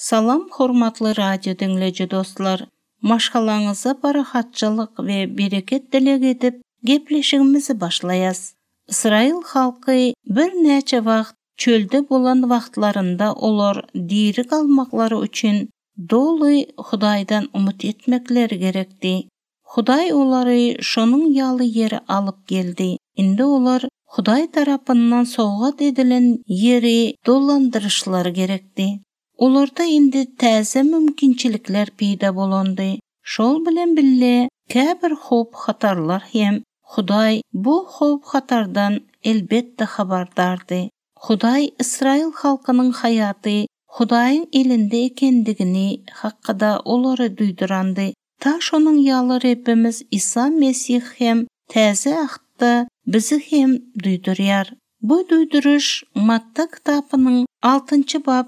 Salam hormatly radio dinleyici dostlar. Maşgalaňyza barahatçylyk we bereket dilek edip gepleşigimizi başlayas. İsrail halky bir näçe wagt çölde bolan wagtlarında olar diri kalmaklary üçin doly Hudaýdan umut etmekleri gerekdi. Hudaý olary şonuň ýaly ýeri alyp geldi. Indi olar Hudaý tarapyndan sowgat edilen ýeri dolandyrışlary gerekdi. Olarda indi täze mümkinçilikler peýda bolandy. Şol bilen bille käbir hop hatarlar hem Hudaý bu hop hatardan elbetde habardardy. Hudaý Israil halkynyň hayaty Hudaýyň elinde ekendigini hakkada olary duýdurandy. Ta şonuň ýaly Rabbimiz İsa Mesih hem täze ahda bizi hem duýdurýar. Bu duýduruş Matta kitabynyň 6-njy bab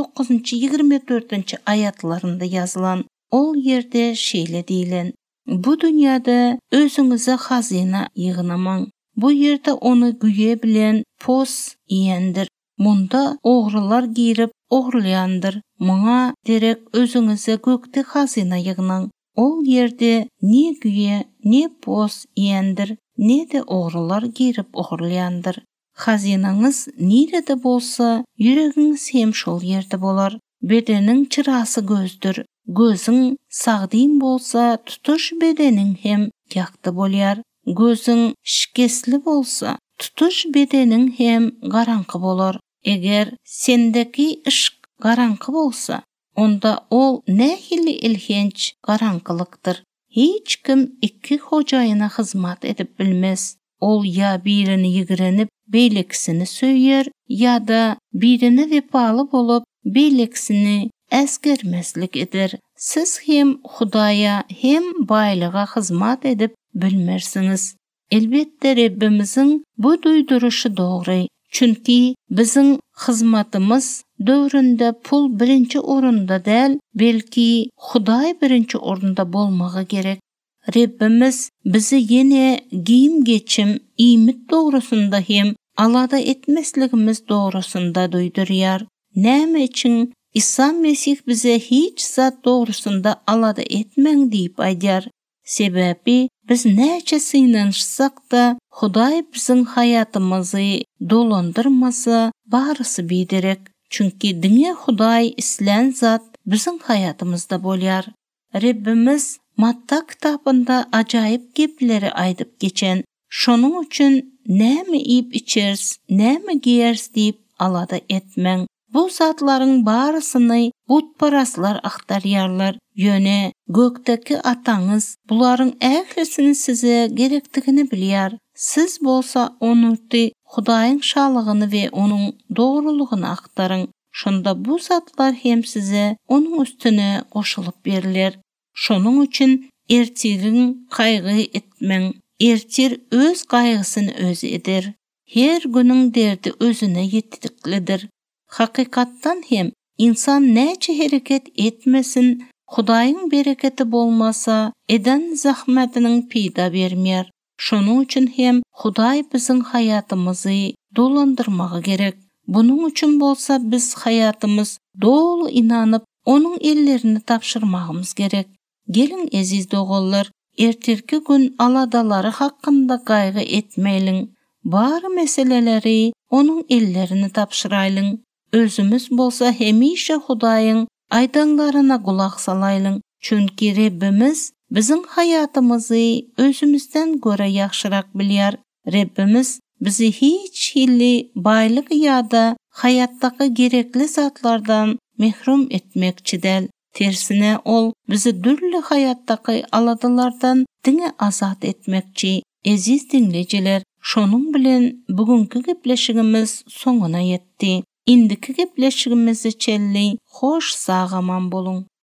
19-24 ayatlarında yazılan. Ol yerde şeýle diýilen: Bu dünýäde özüňize hazina ýygnamaň. Bu yerde onu güýe bilen pos iýendir. Munda ogrylar girip ogurlayandır. Muňa derek özüňize gökde hazina ýygnaň. Ol yerde ne güýe, ne pos iýendir, ne de ogrylar girip ogurlayandır. Hazinaňyz nirede bolsa, ýüregiňiz hem şol ýerde bolar. Bedeniň çyrasy gözdür. Gözüň sagdym bolsa, tutuş bedeniň hem ýakty bolýar. Gözüň şikesli bolsa, tutuş bedeniň hem garanky bolar. Eger sendeki ışık garanky bolsa, onda ol nähili ilhenç garankylykdyr. Hiç kim iki hojaýyna hyzmat edip bilmez. Ol ya birini ýigrenip beýleksini söýýär, ya da birini wepaly bolup beýleksini äsgermezlik eder. Siz hem Hudaýa hem baýlyga hyzmat edip bilmersiňiz. Elbetde Rabbimiziň bu duýduruşy dogry. Çünki biziň hyzmatymyz döwründe pul birinci orunda däl, belki Hudaý birinci orunda bolmagy gerek. Rabbimiz bizi ýene giyim geçim, iýmit dogrusunda hem alada etmesligimiz dogrusunda duýdurýar. Näme için İsa Mesih bize hiç zat dogrusunda alada etmeň diýip aýdýar. Sebebi biz näçe synanyşsak da Hudaý biziň hayatymyzy dolandyrmasa barysy biderek. Çünki diňe Hudaý islen zat biziň hayatymyzda bolýar. Rabbimiz Matta kitapynda ajaýyp gepleri aýdyp geçen. Şonuň üçin näme iýip içers, näme giýers diýip alada etmeň. Bu zatlaryň barysyny butparastlar aktarýarlar. Ýöne gökteki ataňyz bularyň ählisini size gerekdigini bilýär. Siz bolsa onuty Hudaýyň şalygyny we onuň dogrulygyny aktaryň. Şonda bu zatlar hem size onuň üstüne goşulyp beriler. Şonuň üçin ertiriň kaýgy etmeň. Ertir öz gaýgysyny özü eder. Her günüň derdi özüne ýetdiklidir. Hakykatdan hem insan näçe hereket etmesin, Hudaýyň bereketi bolmasa, eden zahmetiniň peýda bermeýär. Şonuň üçin hem Hudaý biziň hayatymyzy dolandyrmagy gerek. Bunuň üçin bolsa biz hayatymyz dolu inanyp onuň ellerini tapşyrmagymyz gerek. Gelin eziz dogallar, ertirki gün aladalary hakkında gaýgy etmeýliň. Bary meseleleri onuň ellerini tapşyraýlyň. Özümüz bolsa hemişe Hudaýyň aýdanlaryna gulak salaýlyň. Çünki Rabbimiz biziň hayatymyzy özümizden göre ýaxşyrak bilýär. Rabbimiz bizi hiç hilli baýlyk ýa-da hayatdaky gerekli zatlardan mehrum etmekçi däl. Tersine ol bizi dürli hayatdaky aladalardan diňe azat etmekçi. Eziz dinleyijiler, şonuň bilen bugünkü gepleşigimiz soňuna ýetdi. Indiki gepleşigimizi çelli, hoş sagaman bolun.